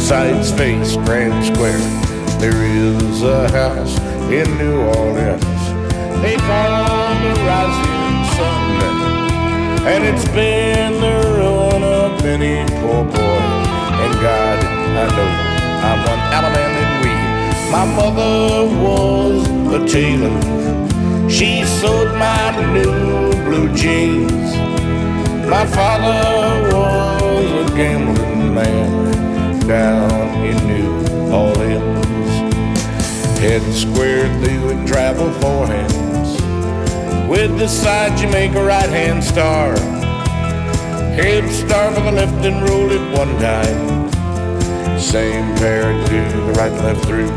Sides face Grand Square. There is a house in New Orleans they call the Rising Sun, and it's been the ruin of many poor boy. And God, I know I'm one Alabama and weed. My mother was a tailor. She sewed my new blue jeans. My father was a gambling man down in New Orleans. Head squared through and travel four hands with the side Jamaica right-hand star. Head star with the left and roll it one time. Same pair to the right and left through.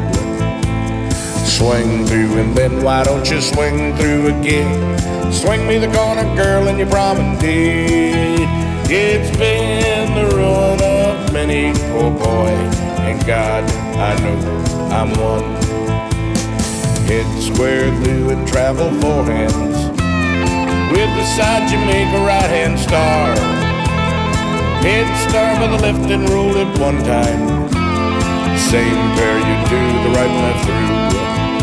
Swing through and then why don't you swing through again? Swing me the corner, girl, and you promenade. It's been the ruin of many poor boy, and God, I know I'm one. Head square through and travel four hands with the side Jamaica right-hand star. Head star with the left and roll it one time. Same pair you do the right and left through.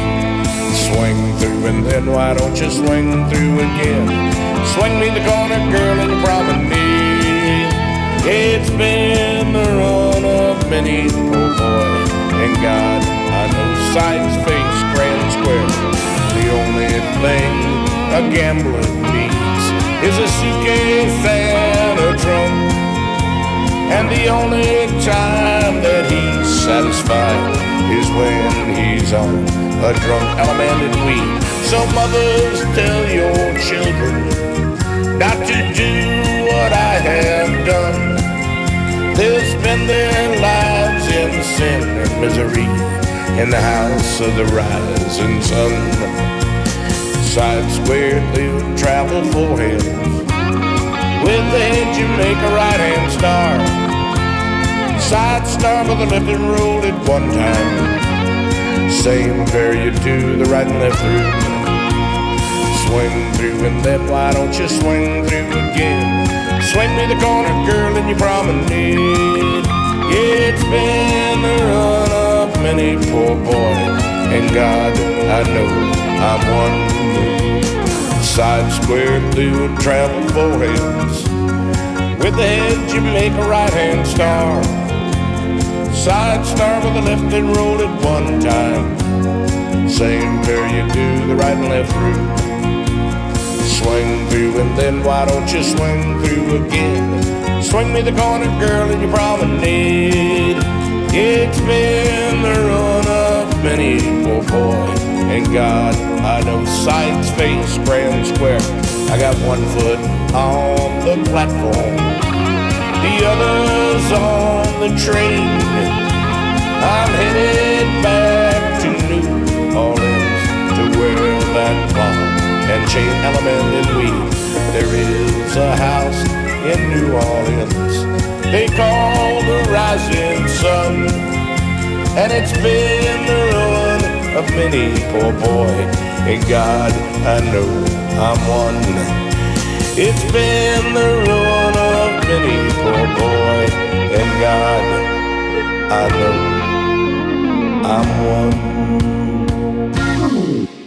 Swing through and then why don't you swing through again? Swing me the corner, girl, and you promenade. It's been the run of many poor boy, and God, I know sides face Grand Square. The only thing a gambler needs is a suitcase and a trunk, and the only time that he's satisfied is when he's on a drunk Alabama weed. So mothers, tell your children not to do what I have done. They'll spend their lives in sin and misery in the house of the rising sun. Side square through and travel four hands with the head Jamaica right-hand star. Side star with the left and roll it one time. Same pair you do the right and left through. Swing through and then why don't you swing through again? Swing me the corner, girl, and you promenade. It's been the run of many poor boy, and God, I know I'm one. Side square through and travel four hands with the head Jamaica right-hand star. Side star with the left and roll it one time. Same pair you do the right and left through. Swing through and then why don't you swing through again? Swing me the corner, girl, and you promenade. It's been the run of many poor boy, and God, I know sides face Grand Square. I got one foot on the platform, the other's on the train. I'm headed back to New Orleans to wear that ball and chain element and weed. There is a house in New Orleans they call the Rising Sun, and it's been the ruin of many poor boy, and God, I know I'm one. It's been the ruin of many poor boy, and God, I know I'm one.